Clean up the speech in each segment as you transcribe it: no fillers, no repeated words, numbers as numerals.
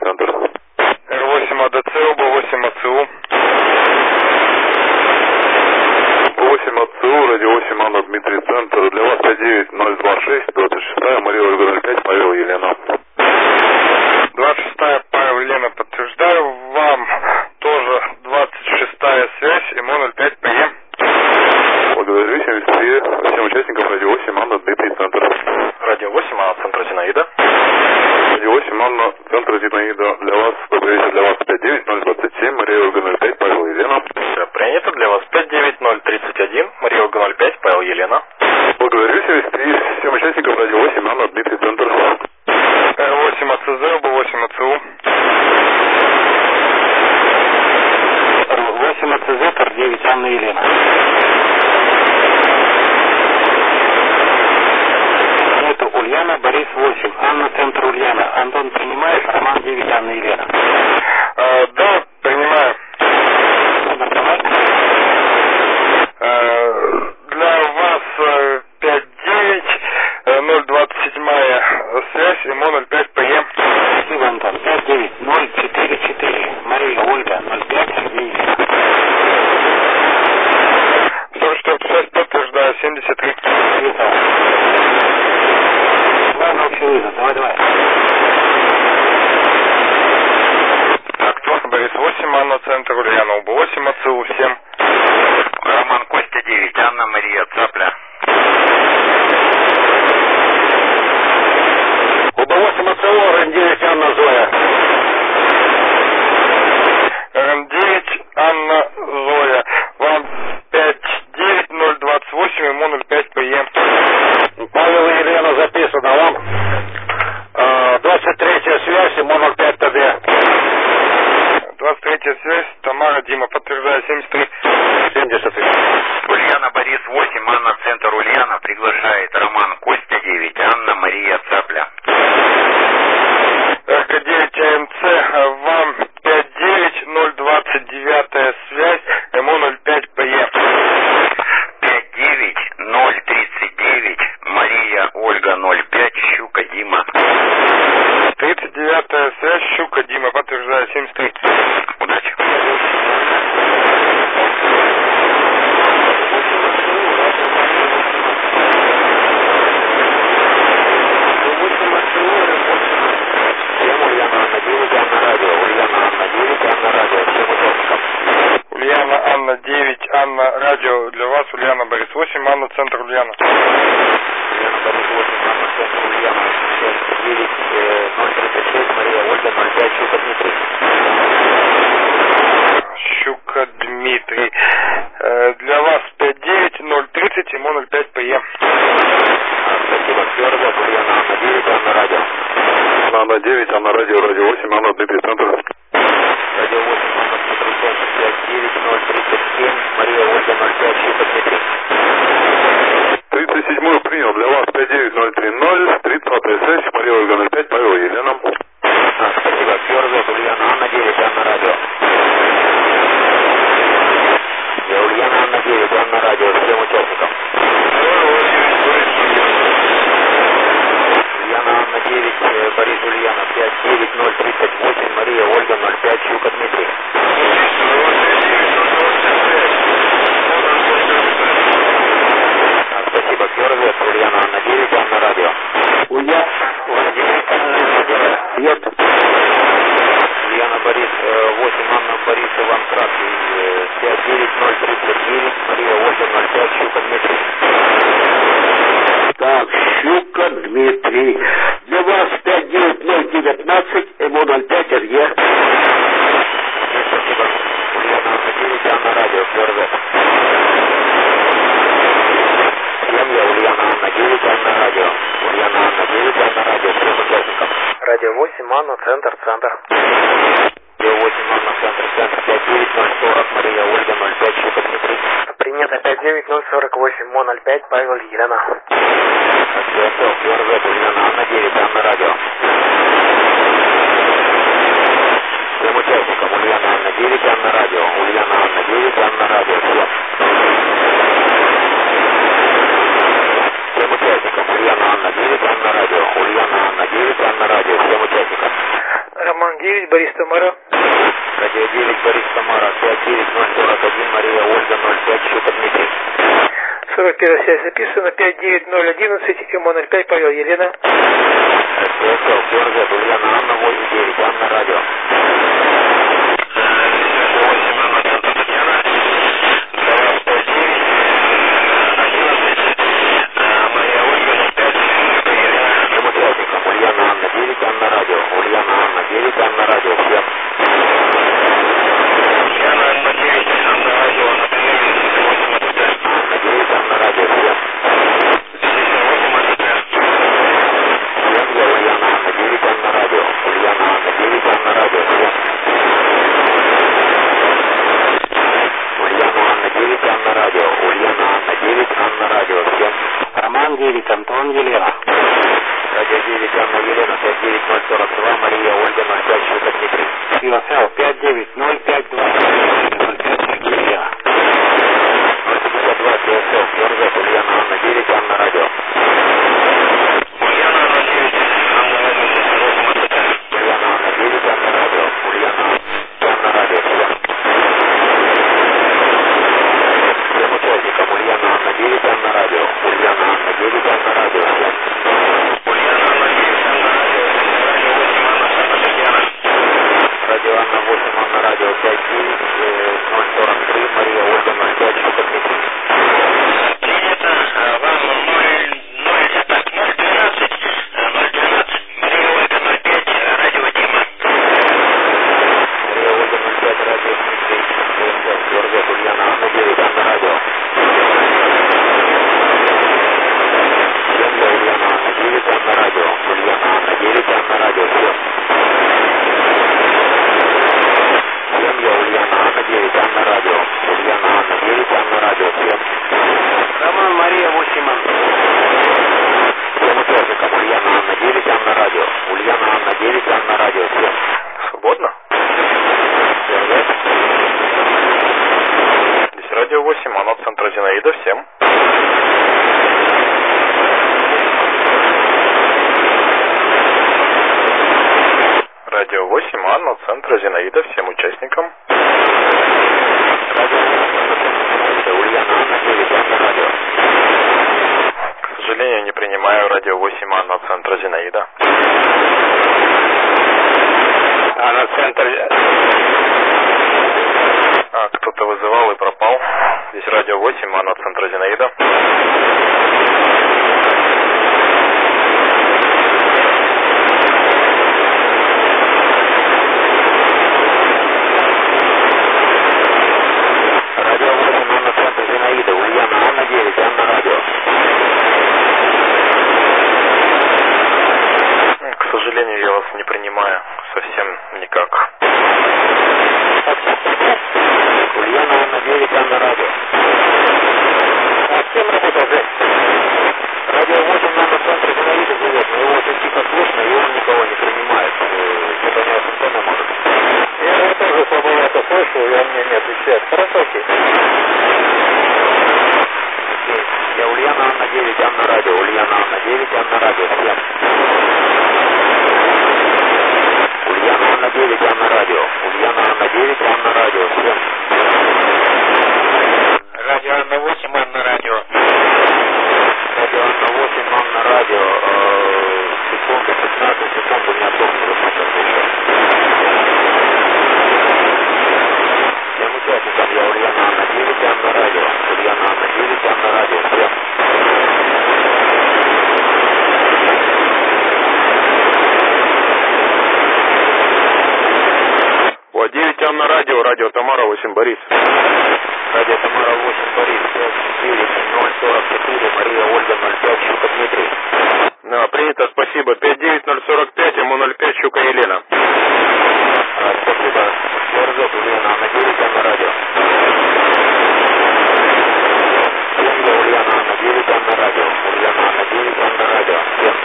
центр. Р8 АДЦ, ОБ8 АЦУ. ОБ8 АЦУ, радио 8 Анна, Дмитрий, центр. Для вас 59026, 26, Мария Ольга 05, Павел Елена. 26-я, Павел Елена, подтверждаю. Вам тоже 26-я связь, МО-05 ПЕ. Благодарю, 73, всем участникам радио 8 Анна, Дмитрий, центр. Радио 8 Анна, центр Зинаида. Радио 8 Анна, центр Зинаида. Для вас, для вас 59027, Мария Ольга 05, Павел Елена. Все принято. Для вас 59031, Мария Ольга 05, Павел Елена. Благодарю, 73, всем участникам радио 8 Анна, Дмитрий, центр. Р8 АЦЗ, ОБ8 АЦУ. Р8 АЦЗ, Р9 Анна Елена. Это Ульяна, Борис 8, Анна, центр Ульяна. Антон принимает, Роман 9, Анна Елена. Да, принимаю. Для вас 59027 связь, МО-05 ПЕ. Спасибо, Антон. 59044, Мария Ольга 05, Сергей Елена. 44 связь, подтверждаю, 73. Ладно, общий вызов, давай. Так, кто? Борис 8, Анна, центр Ульяна, ОБ8 АЦУ, всем. Роман Костя 9, Анна Мария Цапля. ОБ8 АЦУ, РН9 Анна Зоя. РН9 Анна Зоя. Вам 59028, МО-05 ПЕ. Павел и Елена записано вам. 23-я связь, МО-05 ТД. 23-я связь, Тамара, Дима, подтверждаю, 73. 73. Ульяна Борис 8, Анна, центр Ульяна. Приглашает Роман Костя 9, Анна Мария Цапля. РК9 АМЦ, вам 59029 связь, МО-05 ПЕ. 59039, Мария Ольга 05, Щука Дима. 39-я связь, Щука Дима, подтверждаю, 73. Удачи. Ульяна, Анна 9, Анна, радио для вас, Ульяна, Борис 8, Анна, центр Ульяна. Ульяна Борис 8, Анна, центр Ульяна. 9, 036, Мария Ольга 05, Щука Дмитрий. Щука Дмитрий. Для вас 59030, МО-05 ПЕ. Спасибо. Твердо, Ульяна, Анна 9, Анна радио. Анна 9, Анна радио, радио 8, Анна, Дмитрий, центр. Радио 8, Анна, центр 59037, Мария Ольга 05, Щука Дмитрий. 37-ю принял. Для вас 59030, 30-я связь, Мария Ольга 05, Павел Елена. Спасибо. Твердо, Ульяна, Анна 9, Анна радио. Ульяна, Анна 9, Анна радио, всем участникам. Ульяна, Анна 9, Борис Ульяна, 59038, Мария Ольга 05, Щука Дмитрий. Спасибо. Твердо, Ульяна, Анна 9, Анна радио. Ульяна, Нет. Ульяна Борис 8, Анна Борис Иван Краткий, 59039, Мария Ольга 05, Щука Дмитрий. Так, Щука Дмитрий. Для вас 59019, МО-05, РЕ. Спасибо. Ульяна Анна 9, Анна радио, твердо. Семья Ульяна Анна 9, Анна радио. Ульяна Анна 9, Анна радио, всем участникам. Радио 8, Анна, центр. Радио 8, Анна, центр, 59040, Мария Ольга 05, Щука Дмитрий. Принято 59048, МО-05, Павел Елена. Ответил, твердо, Ульяна Анна 9, Анна радио. Всем участникам Ульяна Анна 9, Анна радио. Ульяна Анна 9, Анна радио, всем. Всем участникам Ульяна Анна 9, Анна радио. Ульяна Анна 9, Анна радио, всем участникам. Роман 9, Борис Тамара. Радио 9, Борис Тамара, 59041, Мария Ольга, 05, Щука Дмитрий. 41 связь записана, 59011, МО05, Павел, Елена. СВСЛ, Георгия, Ульяна, Анна, 89, Анна, радио. 8, Анна, центр Татьяна. Для вас 5911, Мария Ольга, 05, Елена. Всем участникам, Ульяна, Анна, 9, Анна, радио. Ульяна, Анна, 9, Анна, радио, всем. Ульяна, Анна, 9, Анна, радио, на приеме, 8 АТТ. Анна, 9, Анна, радио, всем. 8 АТТ. Всем, я Ульяна, Анна, 9, Анна, радио. Ульяна, Анна, 9, Анна, радио, всем. Ульяна, Анна, 9, Анна, радио. Ульяна, Анна, 9, Анна, радио, всем. Роман 9, Антон, Елена. Радио 9, Анна, Елена, 59042, Мария Ольга, 05, Щука Дмитрий. ЮСЛ 59052, 05, Сергей, Елена. 052, ЮСЛ, Георгия, Ульяна, Анна, 9, Анна, радио. Ульяна, Анна, 9, Анна, радио, 8 АТТ. Ульяна, Анна, 9, Анна, радио. Ульяна, Анна, радио, всем. Всем участникам, Ульяна, Анна, 9, Анна, радио. Ульяна, Анна, 9, Анна, радио, всем. Ульяна, Анна, 9, Анна, радио, радио 8, Анна, центр Татьяна. Радио Анна, 8, Анна, радио, 59043, Мария Ольга, 05, Щука Дмитрий. Принято, вам 012, Мария Ольга, 05, радио Дима. Мария Ольга, 05, радио Дмитрий. Георгия, Ульяна, Анна, 9, Анна, радио. Всем, я Ульяна, Анна, 9, Анна, радио. Ульяна, Анна, 9, Анна, радио, всем. Всем, я Ульяна, Анна, 9, Анна, радио. Ульяна, Анна, 9, Анна, радио, всем. Роман, Мария 8, Антон. Всем участникам, Ульяна, Анна, 9, Анна, радио. Ульяна, Анна, 9, Анна, радио, всем. Свободно? Здесь радио 8, Анна, центр Зинаида, всем. Радио 8, Анна, центр Зинаида, всем участникам. Ульяна, Анна, 9, Анна, радио. К сожалению, не принимаю радио 8, Анна, центр Зинаида. Анна, центр. Кто-то вызывал и пропал. Здесь радио 8, Анна, центр Зинаида. Радио 8, Анна, центр Зинаида. Ульяна, Анна, 9, Анна, радио. К сожалению, я вас не принимаю совсем никак. Ульяна, Анна, 9, Анна, радио. Всем работа, Жень. Радио 8, Анна, центр Зинаида живет, но его очень тихо слышно, и он никого не принимает. Что-то не антенна может. Я его тоже слабовато слышу, и он мне не отвечает. Хорошо, окей. Я Ульяна, Анна, 9, Анна, радио. Ульяна, Анна, 9, Анна, радио. Всем. Ульяна, Анна, 9, Анна, радио. Ульяна, Анна, 9, Анна, радио. Всем. Радио Анна, 8, Анна, радио. Радио Анна, 8, Анна, радио. Секунду, 15 секунд, у меня токсик сейчас еще. Всем участникам, я Ульяна, Анна, 9, Анна, радио. Ульяна, Анна, 9, Анна, радио. Всем. О, 9, Анна, радио, радио Тамара, 8, Борис. Радио Тамара, 8, Борис, 59044, Мария Ольга, 05, Щука Дмитрий. Принято, спасибо. 59045, МО05, Щука Елена. Спасибо. Георгия, Ульяна, Анна, 9, Анна, радио. Всем, я Ульяна, Анна, 9, Анна, радио. Ульяна, Анна, 9, Анна, радио. Всем.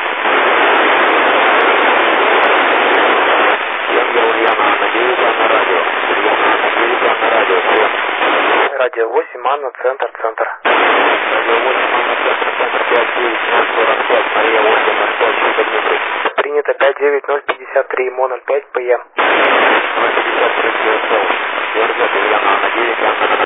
Всем, я Ульяна, Анна, 9, Анна, радио. Ульяна, Анна, 9, Анна, радио. Всем. Радио 8, Анна, центр. Радио 8, Анна, центр, 59045, Мария Ольга, 05, Щука Дмитрий. Принято 59050. 053 МО 05 ПМ. 053 Георгия, Ульяна, Анна 9, Анна